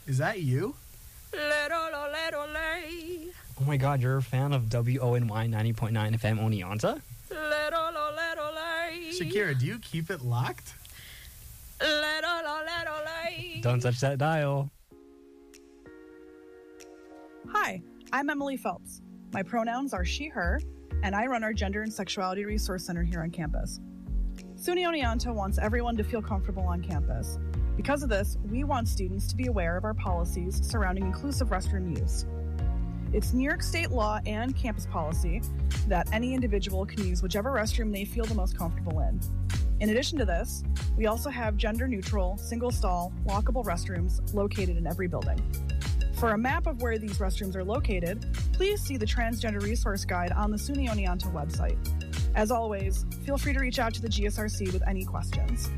Is that you? Oh my god, you're a fan of WONY 90.9 FM Oneonta? Shakira, do you keep it locked? Don't touch that dial. Hi, I'm Emily Phelps. My pronouns are she, her, and I run our Gender and Sexuality Resource Center here on campus. SUNY Oneonta wants everyone to feel comfortable on campus. Because of this, we want students to be aware of our policies surrounding inclusive restroom use. It's New York State law and campus policy that any individual can use whichever restroom they feel the most comfortable in. In addition to this, we also have gender-neutral, single-stall, lockable restrooms located in every building. For a map of where these restrooms are located, please see the Transgender Resource Guide on the SUNY Oneonta website. As always, feel free to reach out to the GSRC with any questions.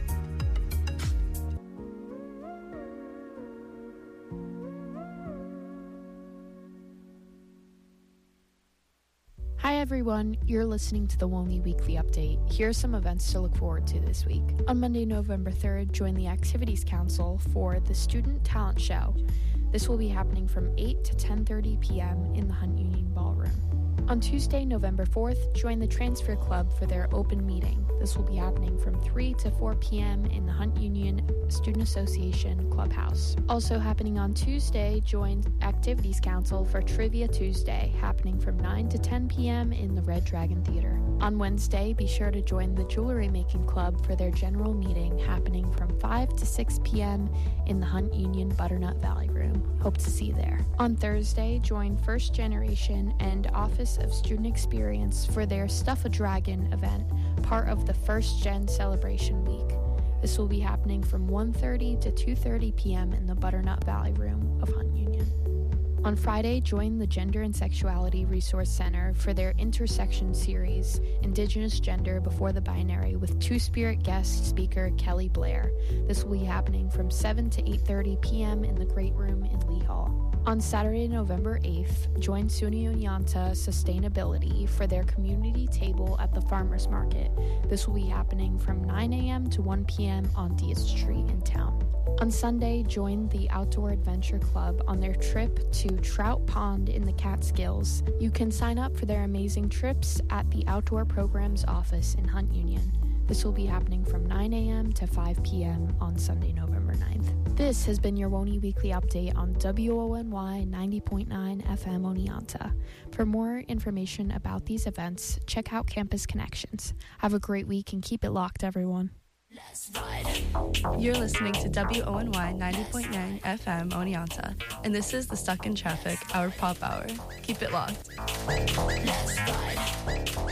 Hi everyone, you're listening to the WONY Weekly Update. Here are some events to look forward to this week. On Monday, November 3rd, join the Activities Council for the Student Talent Show. This will be happening from 8 to 10:30 p.m. in the Hunt Union Ballroom. On Tuesday, November 4th, join the Transfer Club for their open meeting. This will be happening from 3 to 4 p.m. in the Hunt Union Student Association Clubhouse. Also happening on Tuesday, join Activities Council for Trivia Tuesday, happening from 9 to 10 p.m. in the Red Dragon Theater. On Wednesday, be sure to join the Jewelry Making Club for their general meeting, happening from 5 to 6 p.m. in the Hunt Union Butternut Valley Room. Hope to see you there. On Thursday, join First Generation and Office of Student Experience for their Stuff a Dragon event, part of the First Gen Celebration Week. This will be happening from 1:30 to 2:30 p.m. in the Butternut Valley Room of Hunt Union. On Friday, join the Gender and Sexuality Resource Center for their Intersection series, Indigenous Gender Before the Binary, with Two-Spirit guest speaker Kelly Blair. This will be happening from 7 to 8:30 p.m. in the Great Room in Lee Hall. On Saturday, November 8th, join SUNY Oneonta Sustainability for their community table at the Farmers Market. This will be happening from 9 a.m. to 1 p.m. on Diaz Street in town. On Sunday, join the Outdoor Adventure Club on their trip to Trout Pond in the Catskills. You can sign up for their amazing trips at the Outdoor Programs office in Hunt Union. This will be happening from 9 a.m. to 5 p.m. on Sunday, November 9th. This has been your WONY Weekly Update on WONY 90.9 FM Oneonta. For more information about these events, check out Campus Connections. Have a great week and keep it locked, everyone. Let's ride. You're listening to WONY 90.9 FM Oneonta, and this is the Stuck in Traffic, our pop hour. Keep it locked. Let's ride.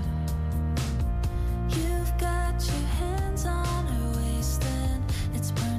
You've got your hands on her waist and it's burning.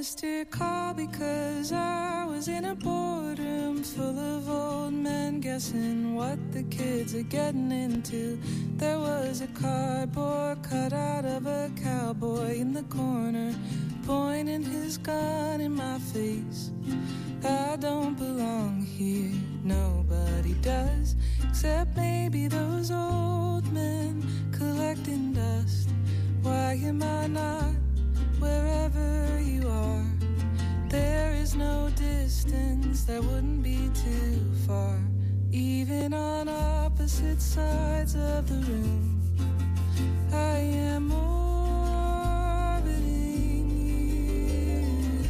missed your call because I was in a boardroom full of old men guessing what the kids are getting into. There was a cardboard cutout of a cowboy in the corner, pointing his gun in my face. I don't belong here, nobody does, except maybe those old men collecting dust. Why am I not wherever you are? There is no distance that wouldn't be too far, even on opposite sides of the room. I am orbiting you.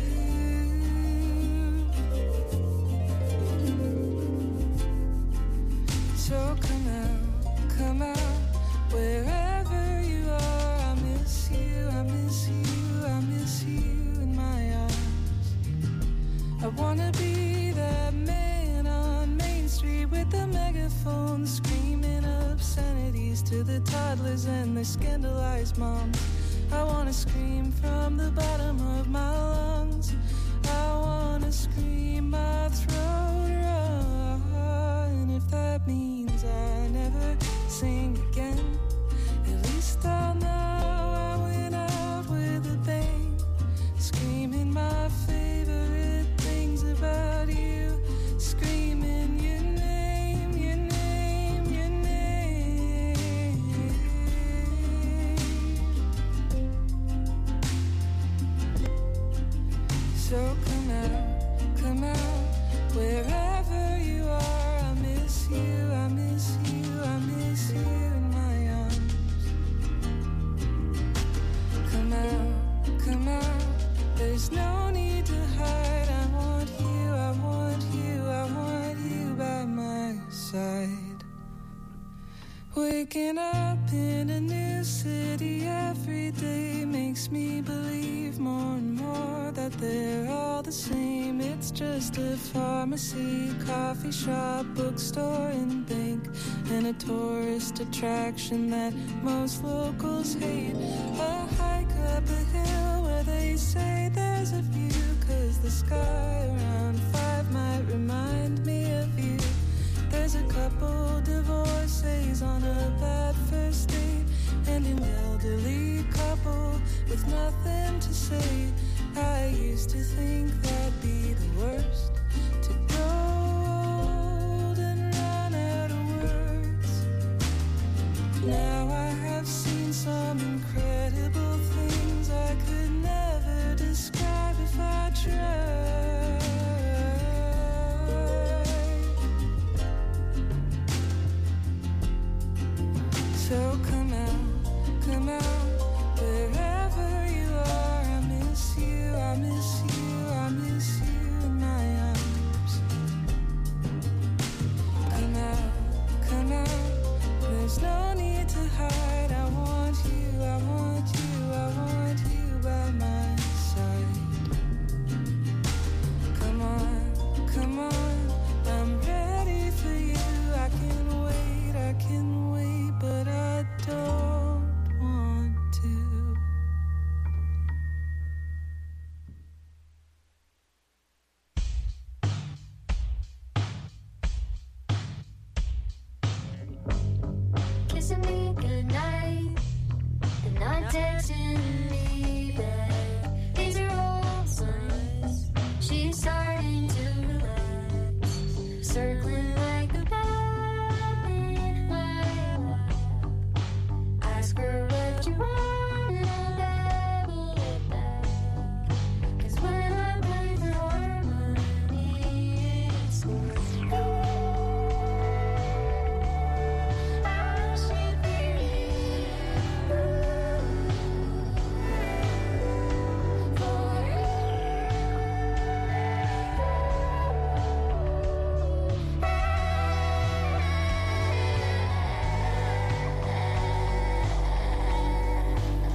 So come out, wherever you are. I miss you, I miss you, I miss you in my arms. I wanna be that man on Main Street with the megaphone screaming obscenities to the toddlers and their scandalized moms. I wanna scream from the bottom of my lungs. I wanna scream my throat raw. And if that means I never sing again, at least I'll know I went out with a bang, screaming my favorite things about you, screaming your name, your name, your name. So come out, wherever you are. I miss you, I miss you, I miss you in my arms. Come out, there's no need to hide. I want you, I want you, I want you by my side. Waking up in a new city every day makes me believe more and more that they're all the same. It's just a pharmacy, coffee shop, bookstore, and bank, and a tourist attraction that most locals hate. A hike up a hill where they say there's a view, 'cause the sky around 5 might remind me of you. There's a couple divorces on a bad first date, and an elderly couple with nothing to say. I used to think that'd be the worst, to grow old and run out of words. Now I have seen some incredible things I could never describe if I tried. So come out, wherever you are. I miss you, I miss you, I miss you in my arms. Come out, there's no need to hide. I want you, I want you, I want you by my side. Come on, I'm ready for you. I can wait, but I don't want to. Kissing me goodnight, and not texting me back. These are all signs she's starting to relax, circling like a bat in my lap. Ask her what you want and I will get back. 'Cause when I play for harmony, it's I should be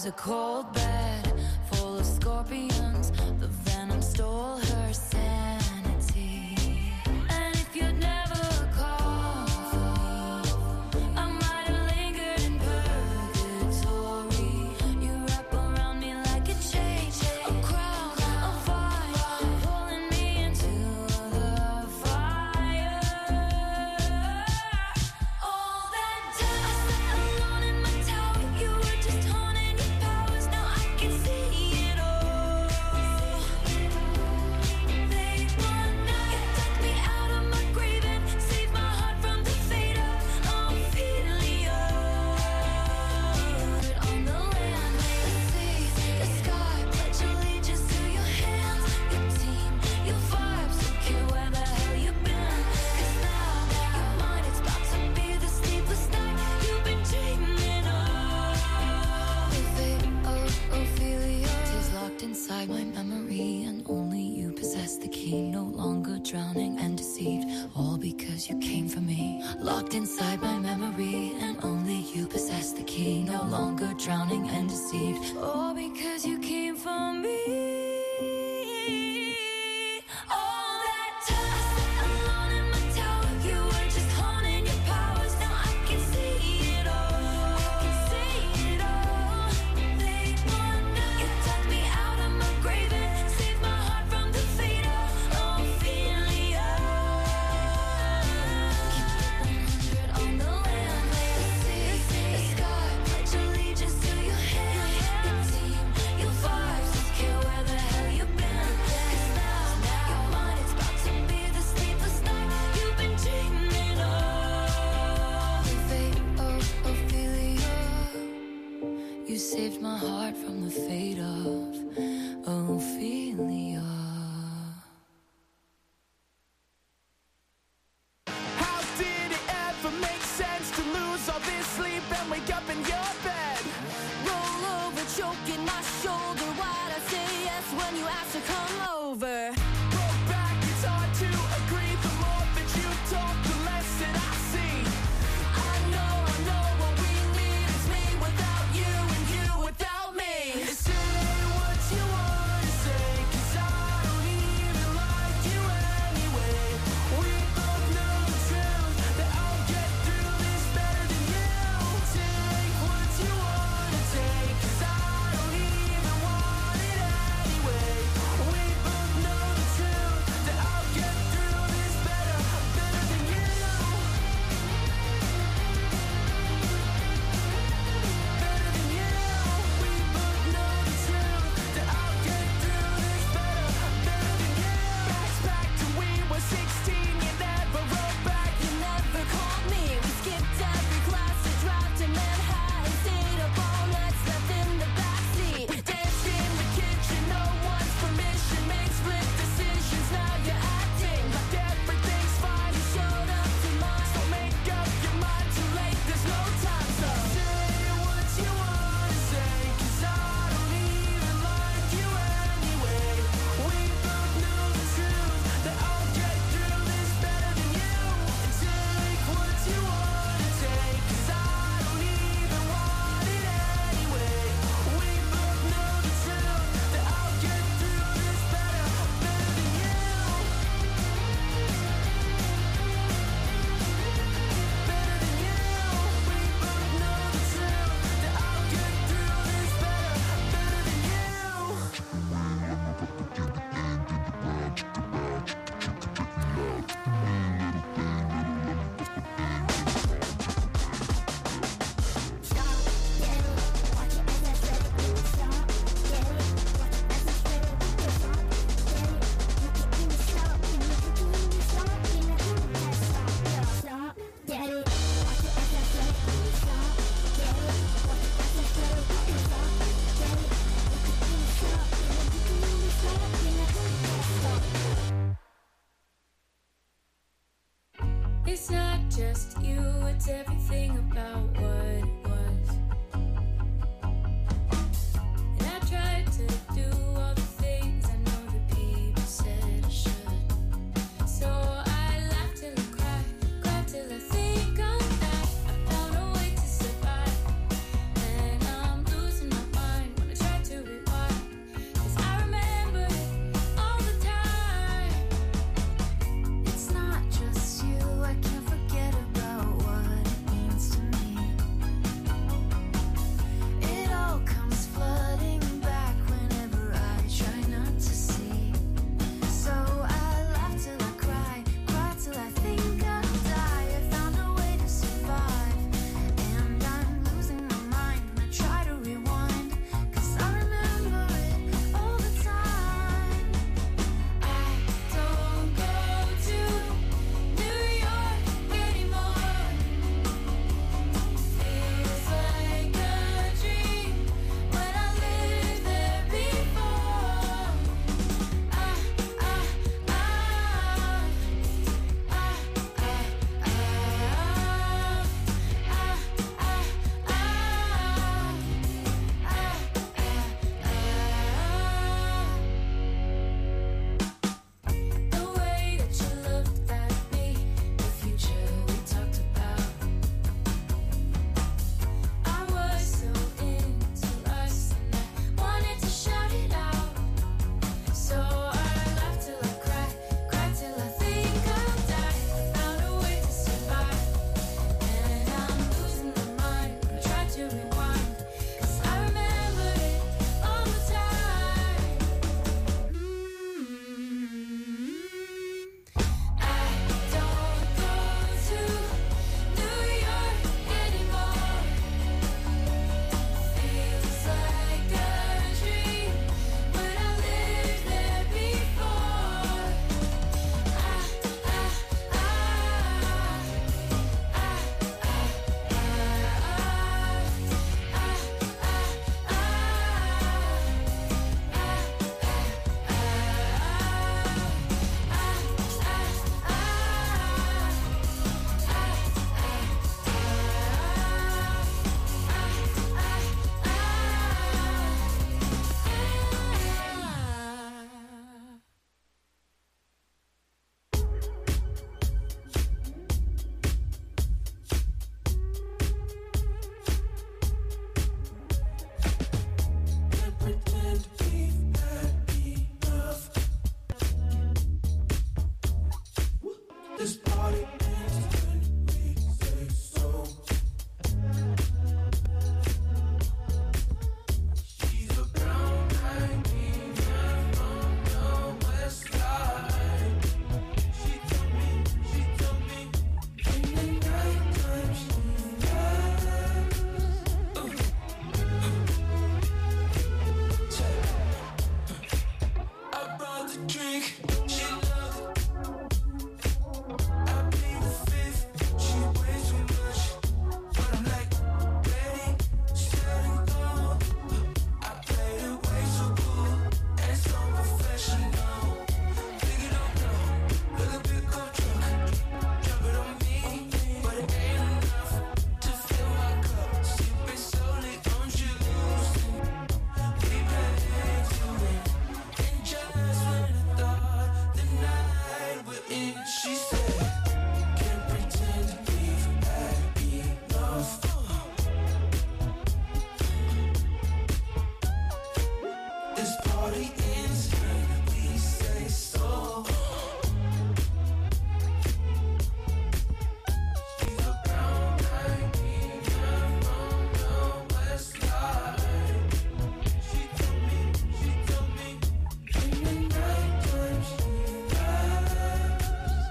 a cold bed full of scorpions. The venom stole her sanity. And if you'd never called for me, I might have lingered in purgatory. You wrap around me like a chain, a crown, a fire, pulling me into the fire. All that time I sat alone in my tower, you were just honing your powers. Now I can see it all. Late one night, you dug me out of my grave and saved my heart from the fate of Ophelia. On the land, the sea, the sky, pledge allegiance to your hands, your team, your vibes. Don't care where the hell you've been, 'cause now your mind it's about to be the sleepless night you've been dreaming of. The fate of Ophelia is locked inside my memory, and only you possess the key. No longer drowning and deceived, all because you came for me. Locked inside my memory, and only you possess the key. No longer drowning and deceived, all because you came for me. All that time I sat alone in my tower, you were just honing your powers. Now I can see it all. I can see it all. Late one night, you dug me out of my grave and saved my heart from the fate of Ophelia. Keep it 100 on the land, the sea, the sky, pledge allegiance to your hand, your team, your vibes. Don't care where the hell you've been, 'cause now your mind it's about to be the sleepless night you've been dreaming of. The fate of Ophelia, you saved my heart from the fate of Ophelia. How did it ever make sense to lose all this sleep and wake up in your bed? Roll over, choking my shoulder. Why'd I say yes when you asked to come over? Roll back, it's hard to agree. The more that you talk, the less that I see. I know what we need is me without you and you without me. Say what you want to say, 'cause I don't even like you anyway. We both know the truth, that I'll get through this better than you. Take what you want to take, 'cause I don't even want it anyway. We both know the truth, that I'll get through this better than you. Better than you. We both know the truth, that I'll get through this better than you. Back's packed and we were 16, you never wrote back. You never called me. We skipped every class to drive to Manhattan. Stayed up all night, slept in the backseat. Danced in the kitchen, no one's permission. Made split decisions, now you're acting like everything's fine. You showed up to mine. So make up your mind, too late, there's no time. So say what you want to say, 'cause I don't even like you anyway. We both know the truth, that I'll get through this better than you. Take what you want to take, 'cause I don't even want it anyway. We both know the truth, that I'll get through this better than you. Better than you. We both know the truth, that I'll get through this better than you. It's not just you, it's everything about what it was. And I tried to do all the things I know that people said I should. So I laughed till I cried, cried till I think I'm back. I found a way to survive, and I'm losing my mind. This party ends when we say so. She's a brown eyed diva from the west side. She told me, in the nighttime she lies. I brought the drink, she loved it. I plead the fifth, she way too much. But I'm like, ready, set and go. I played it way too cool and so professional. Think you don't know, look a big old truck, drop it on me. But it ain't enough to fill my cup. Sipping slowly on juice. We play to win. And just when I thought the night we're in, she said, can't pretend we've had enough. This party ends when we say so. She's a brown eyed diva from the west side. She told me, in the nighttime she lies.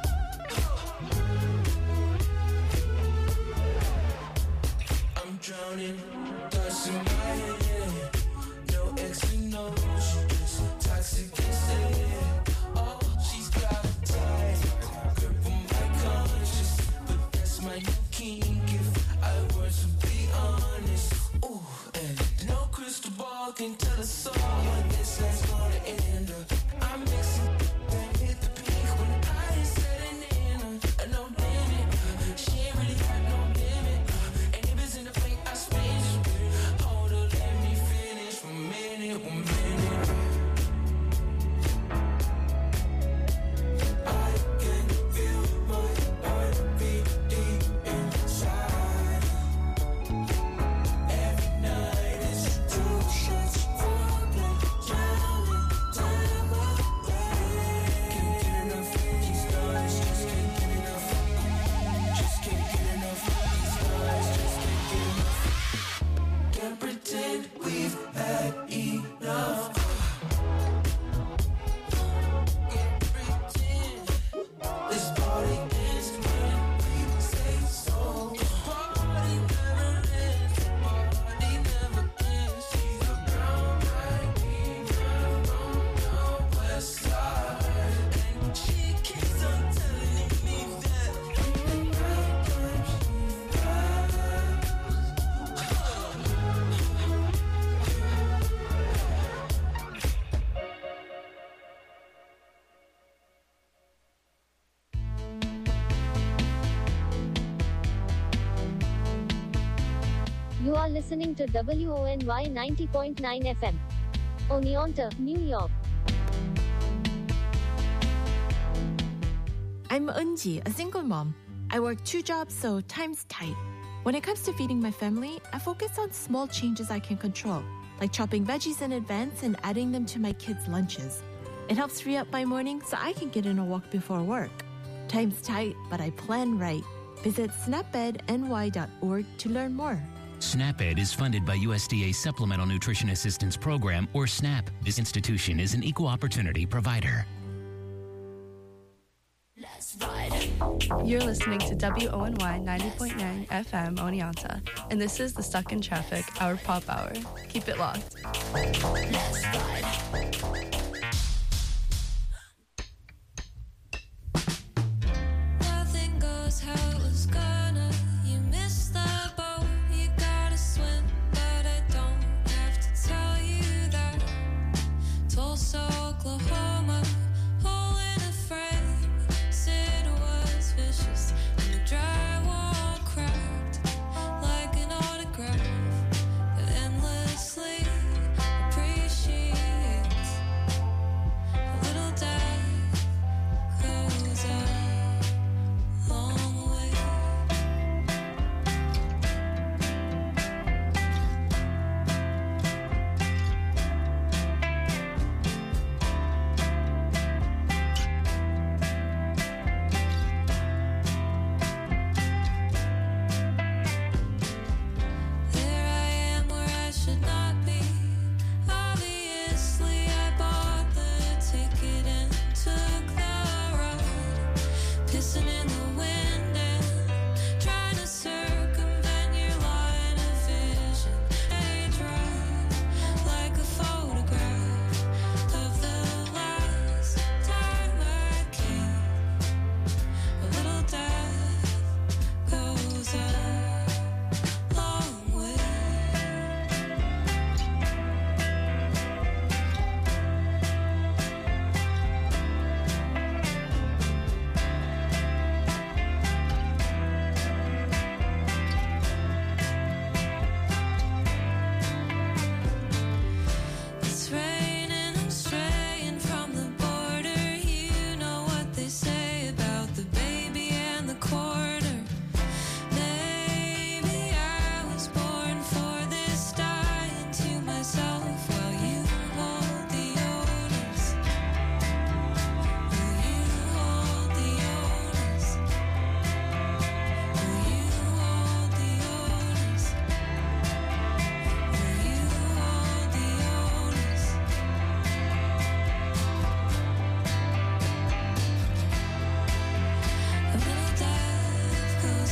I'm drowning, thoughts in my head. No X and no, she just toxic and sad. Oh, she's got a tight grip on my conscience, but that's my new king if I were to be honest. Ooh, and no crystal ball can tell us all when this night's gonna end up. I'm mixing and hit the peak when I ain't setting in no limit. She ain't really got no limit. And if it's in the plate, I spend it. Hold her, let me finish 1 minute, 1 minute. I can feel my heartbeat deep inside. Every night is 2 shots for like drowning time away. Can't get enough of these guys, just can't get enough. Just can't get enough of these guys, just can't get enough. Can't pretend we've had enough. Can't pretend this party ends when we say so. Party never ends, party never ends. She's a brown eyed diva from the west side, and she keeps on telling me that in the nighttime she lies. You are listening to WONY 90.9 FM. Oneonta, New York. I'm Eunji, a single mom. I work 2 jobs, so time's tight. When it comes to feeding my family, I focus on small changes I can control, like chopping veggies in advance and adding them to my kids' lunches. It helps free up my morning so I can get in a walk before work. Time's tight, but I plan right. Visit snapedny.org to learn more. SNAP-Ed is funded by USDA Supplemental Nutrition Assistance Program, or SNAP. This institution is an equal opportunity provider. You're listening to WONY 90.9 FM Oneonta, and this is the Stuck in Traffic, our pop hour. Keep it locked. Nothing goes how it was gonna. You missed the boat. You gotta swim, but I don't have to tell you that. Tulsa, Oklahoma, hole in a frame. Sid was vicious, and the drywall cracked like an autograph that endlessly appreciates.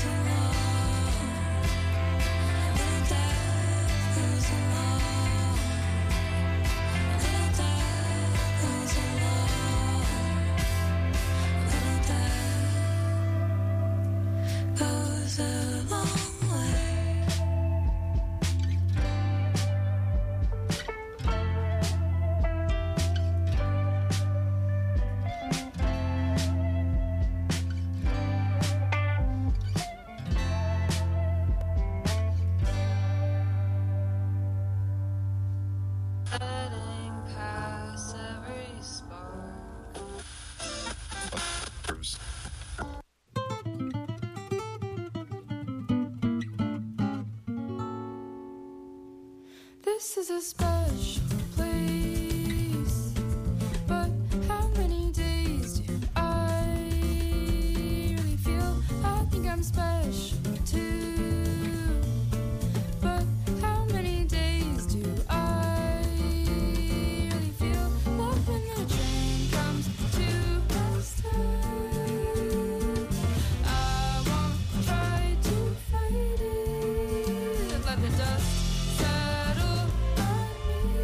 This is a special place, but how many days do I really feel? I think I'm special too, but how many days do I really feel? Love when the train comes to a stop. I won't try to fight it. Let the dust settle on me.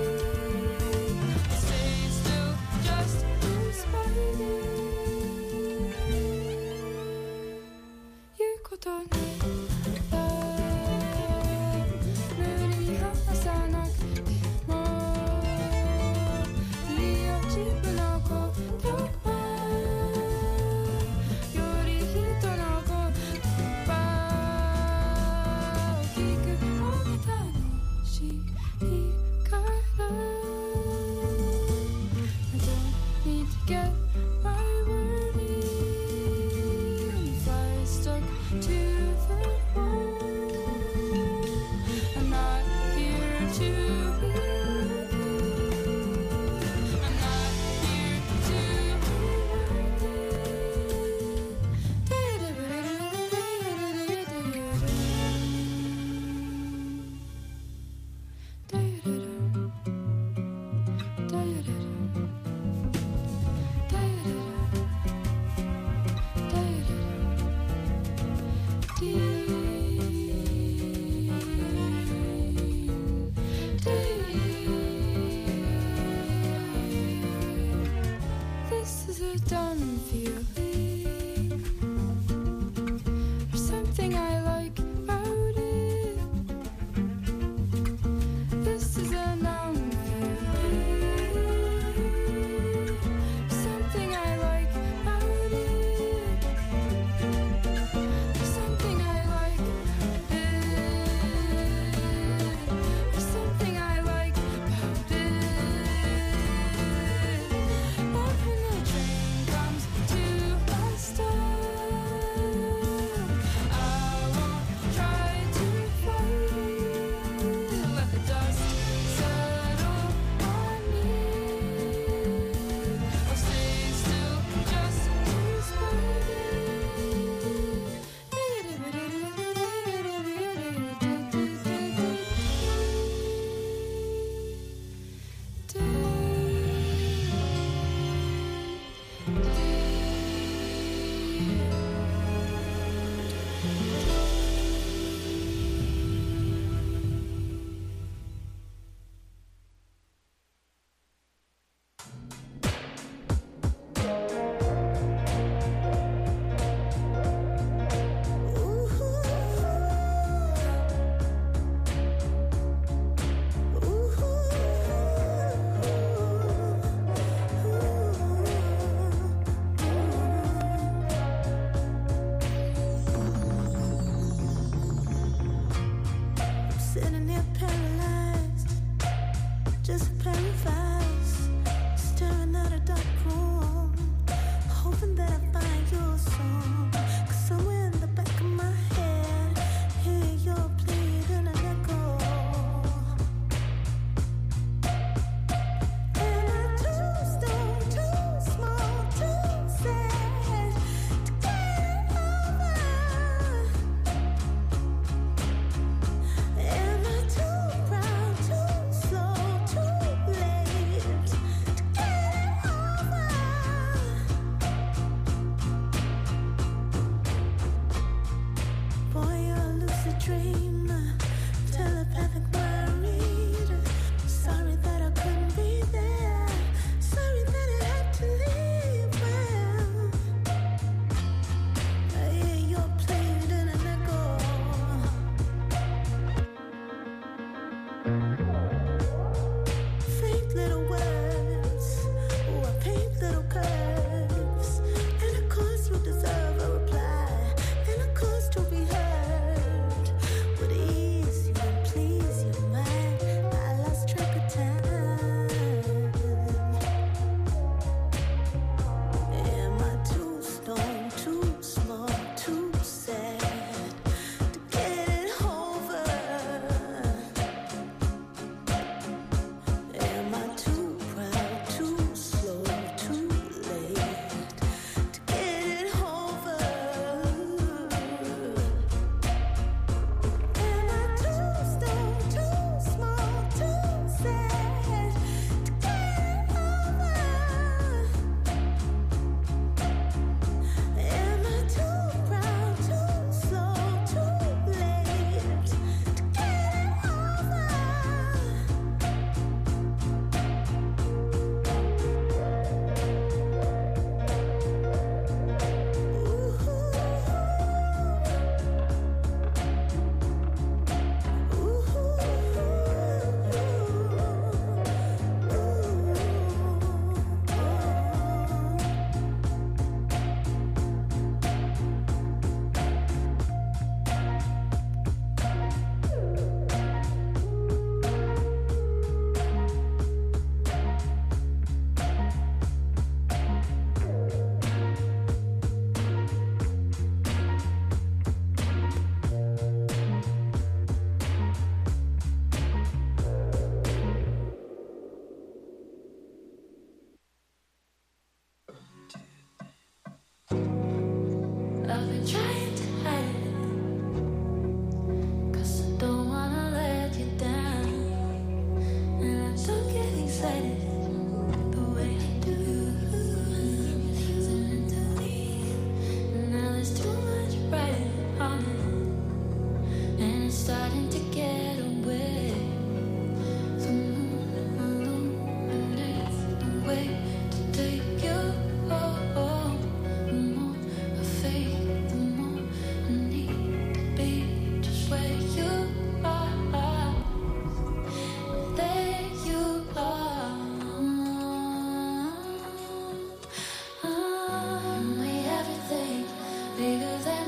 Stay still just despite it. 言うことない無理に話さなくてもいいよ自分のことはより人のことばを聞くのが楽しいから I don't need to get my word in. Fly stuck to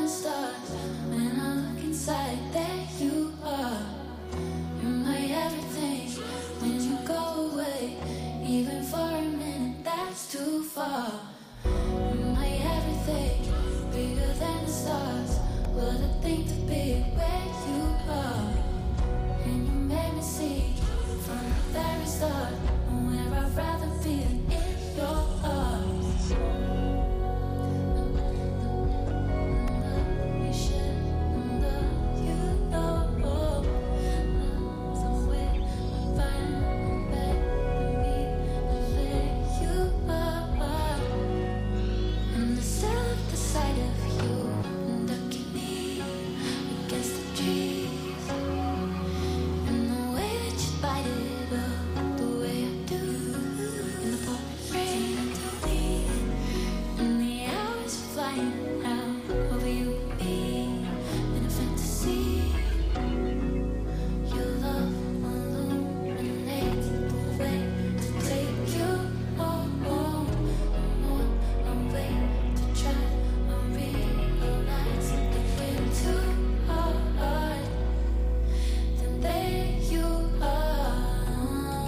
stars. When I look inside, there you are. You're my everything. When you go away, even for a minute, that's too far. You're my everything, bigger than the stars. What a thing to be where you are. And you made me see from the very start where I'd rather be than in your arms. We should love you know. Somewhere we find back me where you are. And I still love the sight of you looking me against the trees. And the way that you bite it up, the way I do, in the pouring rain to me. And the hours are flying out over you and me in a fantasy. Your love illuminates the way to take you home. I wait to try and realize that we're too hard. Then there you are.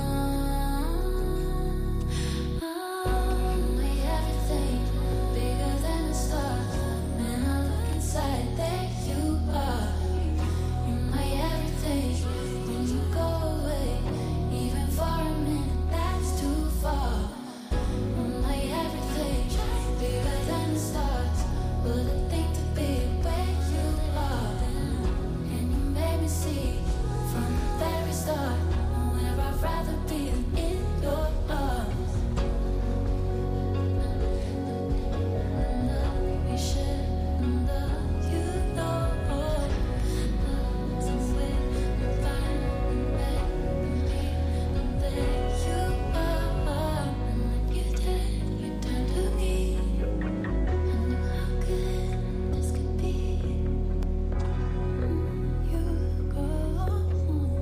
My everything, bigger than the stars. When I look inside, there you are. You're my everything. When you go away, even for a minute, that's too far. My everything, bigger than the stars. What a thing to be where you are. And you made me see from the very start where I'd rather be than in your arms. We should love you know. Somewhere we find back me and there you are. And when you turn to me. I knew how good this could be. You go home.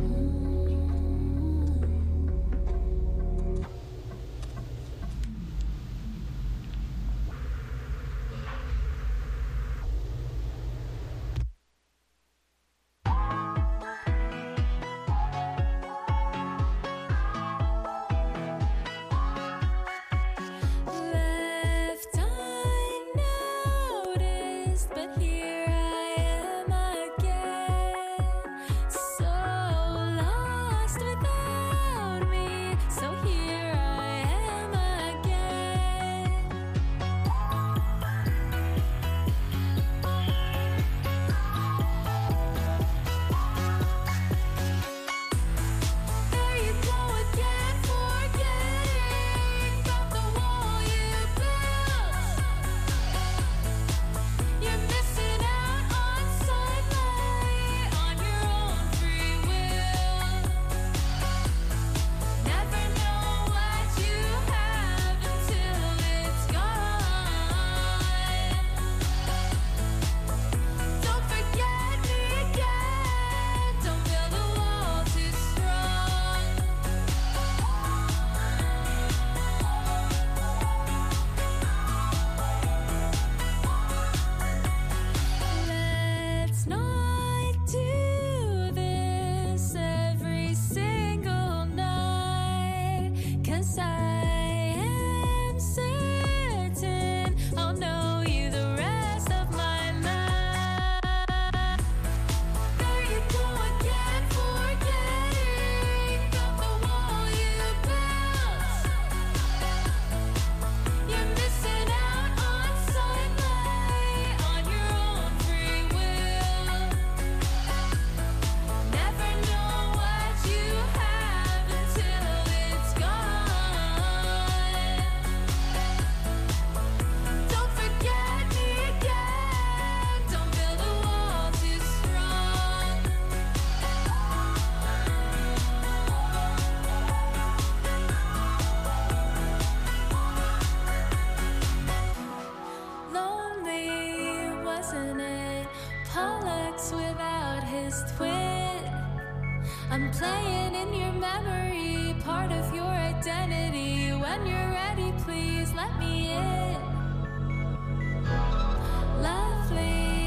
Left unnoticed, but here I am again. So lost without me, so here I am again. There you go again, forgetting about the wall you built. You're missing out on sunlight, on your own free will. Never know what you have until it's gone. Don't forget me again. Don't build a wall too strong. Let's not do this every single night, 'cause I am certain I'll know you the rest of my life. There you go again, forgetting about the wall you built. You're missing out on sunlight, on your own free will. Never know what you have until it's gone. Don't forget me again. Don't build a wall too strong. Lonely, wasn't it? Pollux without his twin. I'm playing in your memory, part of your identity. When you're ready, please let me in. Lovely.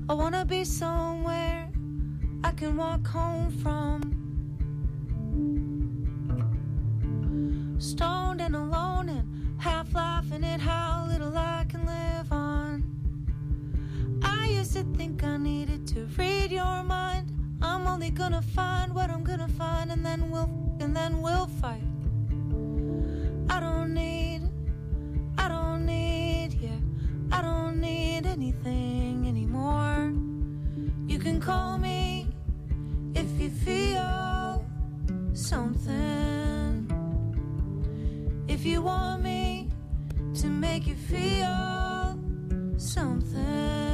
I wanna be somewhere I can walk home from. Stoned and alone and half laughing at how little I can live on. I used to think I needed to read your mind. I'm only gonna find what I'm gonna find, and then we'll fight. I don't need anything anymore. You can call me if you feel something. If you want me to make you feel something.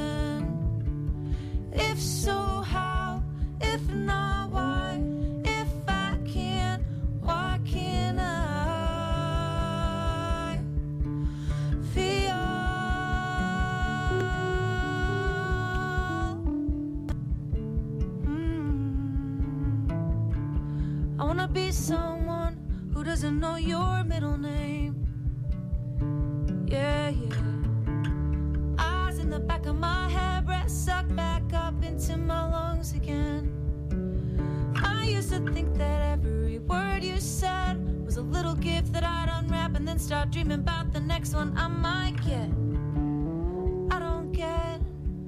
If so, how? If not, why? If I can't, why can't I feel? I wanna be someone who doesn't know your middle name. Yeah, yeah. Eyes in the back of my head, breath sucked back up into my lungs again. I used to think that every word you said was a little gift that I'd unwrap and then start dreaming about the next one I might get. I don't get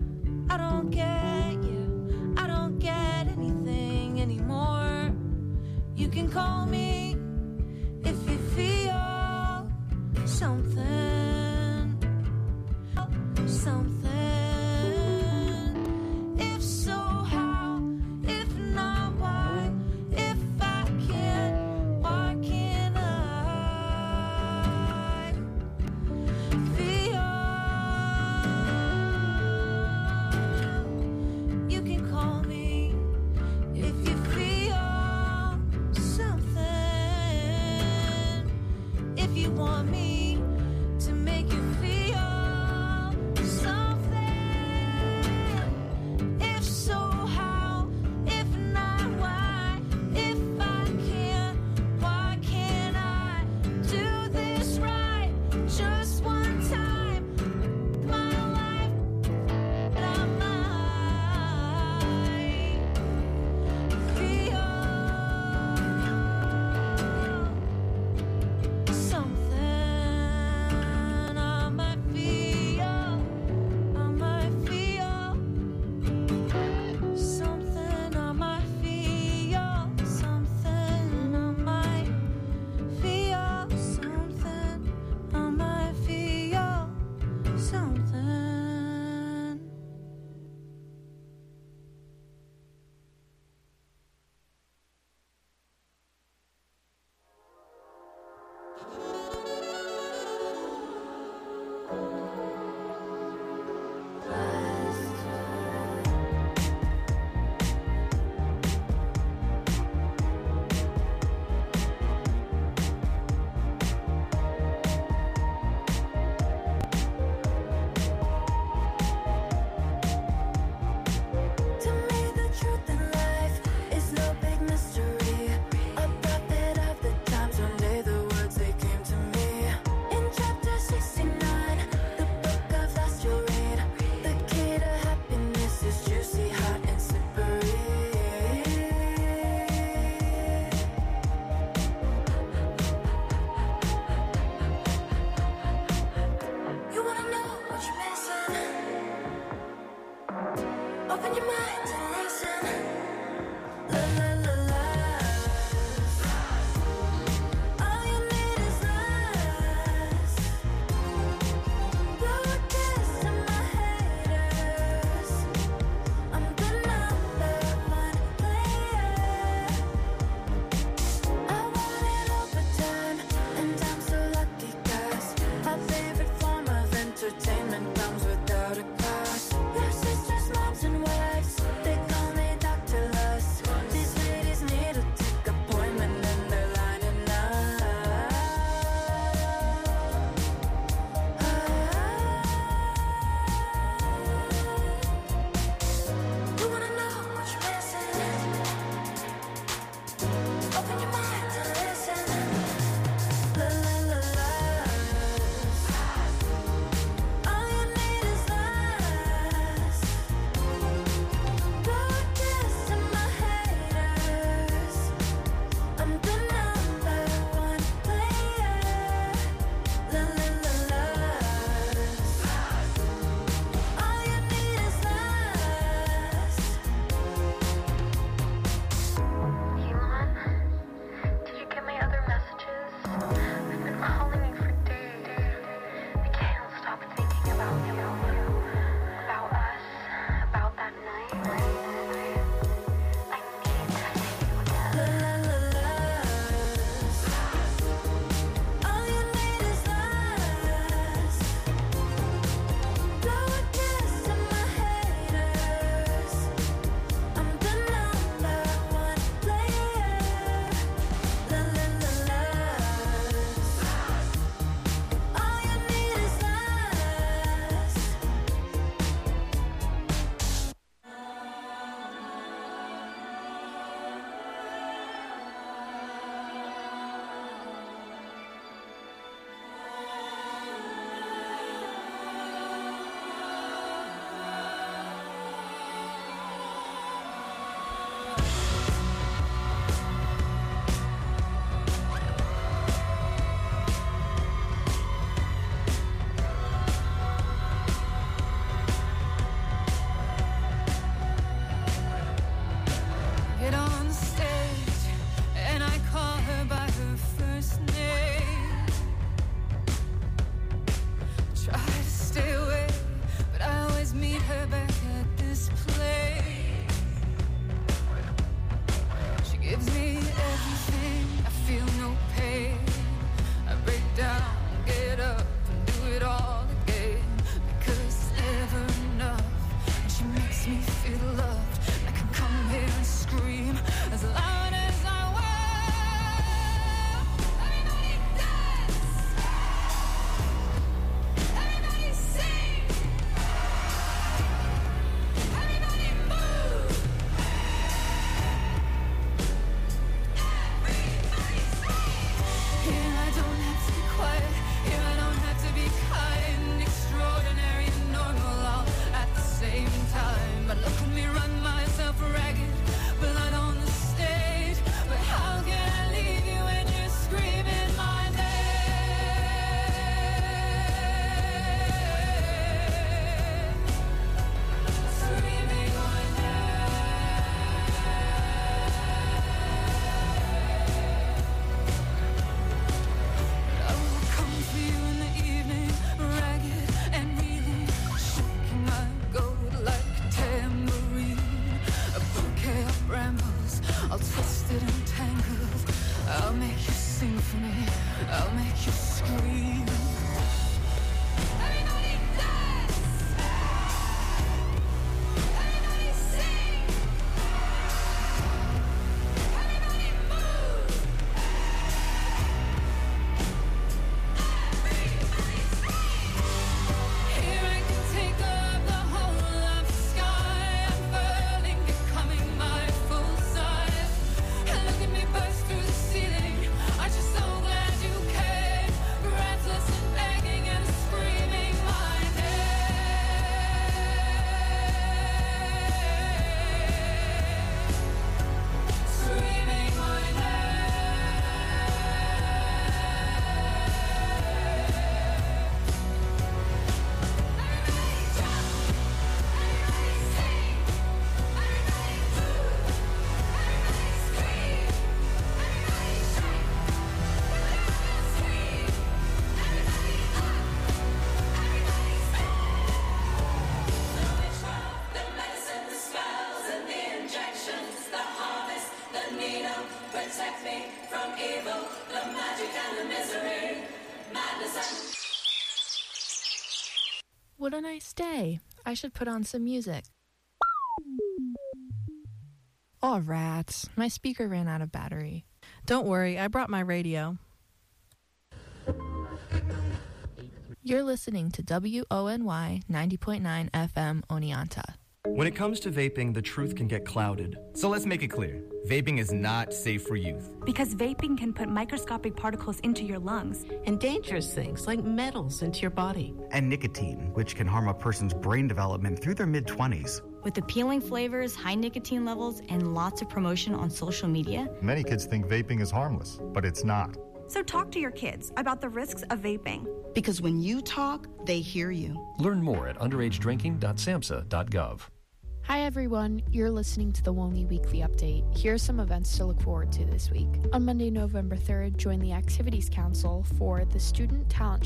you. I don't get anything anymore. You can call me if you feel something. If so, how? If not, why? If I can't, why can't I feel? You can call me if you feel something. If you want me to make you feel something. If so, how? If not, why? If I can't, why can't I do this right? Just one time, my life, and I might feel something. I What a nice day. I should put on some music. Oh, rats. My speaker ran out of battery. Don't worry, I brought my radio. You're listening to WONY 90.9 FM Oneonta. When it comes to vaping, the truth can get clouded. So let's make it clear. Vaping is not safe for youth. Because vaping can put microscopic particles into your lungs. And dangerous things like metals into your body. And nicotine, which can harm a person's brain development through their mid-20s. With appealing flavors, high nicotine levels, and lots of promotion on social media. Many kids think vaping is harmless, but it's not. So talk to your kids about the risks of vaping. Because when you talk, they hear you. Learn more at underagedrinking.samhsa.gov. Hi everyone, you're listening to the WONY Weekly Update. Here are some events to look forward to this week. On Monday, November 3rd, join the Activities Council for the Student Talent